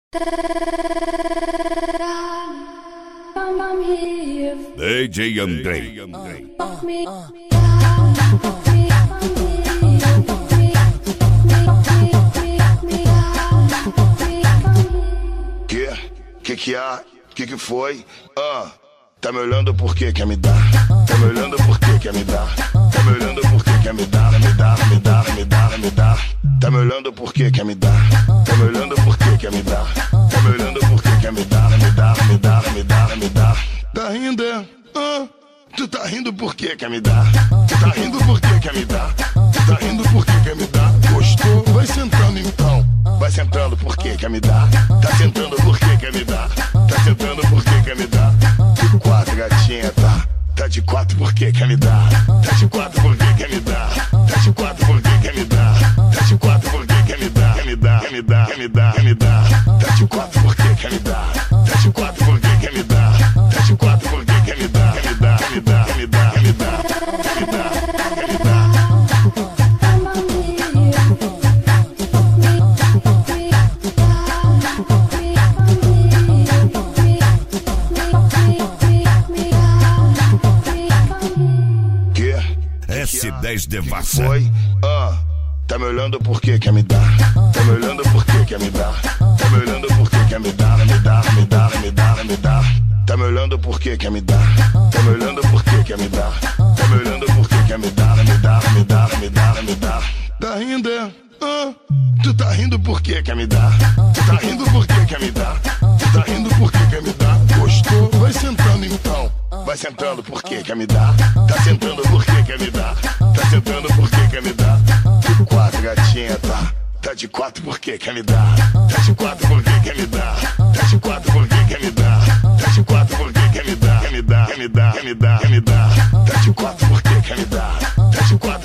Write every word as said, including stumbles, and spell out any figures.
D J Andrei. Que? Que que há? Que que foi? Ah, tá me olhando por que quer me dar? Tá me olhando por que quer me dar? Tá me olhando por que quer me dar? Me dar, me dar, me dar, me dar. Tá me olhando por que quer me dar? Tá me olhando por que quer me dar? Tá me olhando por que quer me dar? Me dar, me dar, me dar, me dar. Tá rindo, é? Ah, tu tá rindo por que quer me dar? Tu tá rindo por que quer me dar? Tu tá rindo por que quer me dar? Gostou? Vai sentando então. Vai sentando por que quer me dar? Tá sentando por que quer me dar? Tá sentando por que quer me dar? De quatro, gatinha, tá? Tá de quatro por que quer me dar? Tá de quatro por que quer me dar? Tá de quatro por que quer me dar? Tá de quatro por que quer me dar? Quer me dar, quer me dar, quer me dar, quer me dar. Tá de quatro por que quer me dar? Tá de quatro por que quer me dar? Tá de quatro por que quer me dar? Quer me dar, quer me dar, quer me dar, quer me dar, quer me dar, quer me dar. S dez Devassa. Foi? Ah, tá me olhando por que quer me dar? Tá me olhando por que quer me dar? Tá me olhando por que quer me dar? Me dar, me dar, me dar, me dar. Tá me olhando por que quer me dar? Tá me olhando por que quer me dar? Tá me olhando por que quer me dar? Me dar, me dar, me dar, me dar. Tá rindo, é? Ah, tu tá rindo por que quer me dar? Tu tá rindo por que quer me dar? Tu tá rindo por que quer me dar? Gostou? Vai sentando então. Vai sentando por que quer me dar? Tá sentando por que quer me dar? Tá sentando por que quer me dar? De quatro, gatinha, tá? Tá de quatro por que quer me dar? Tá de quatro por que quer me dar? Tá de quatro por que quer me dar? Tá de quatro por que quer me dar? Quer me dar, quer me dar, quer me dar, quer me dar. Tá de quatro por que quer me dar? Tá de quatro